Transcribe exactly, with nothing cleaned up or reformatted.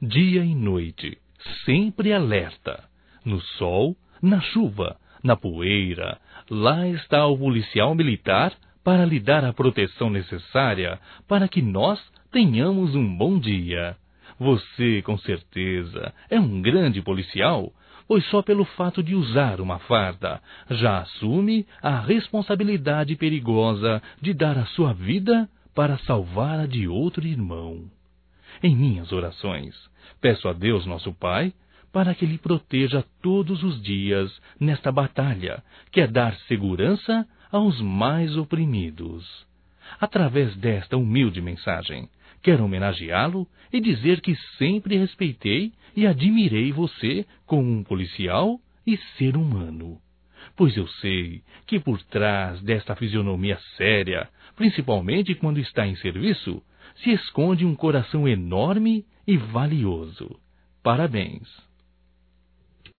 dia e noite, sempre alerta. No sol, na chuva, na poeira, lá está o policial militar para lhe dar a proteção necessária para que nós tenhamos um bom dia. Você, com certeza, é um grande policial, pois só pelo fato de usar uma farda já assume a responsabilidade perigosa de dar a sua vida para salvar a de outro irmão. Em minhas orações, peço a Deus nosso Pai para que lhe proteja todos os dias nesta batalha, que é dar segurança aos mais oprimidos. Através desta humilde mensagem, quero homenageá-lo e dizer que sempre respeitei e admirei você como um policial e ser humano. Pois eu sei que por trás desta fisionomia séria, principalmente quando está em serviço, se esconde um coração enorme e valioso. Parabéns!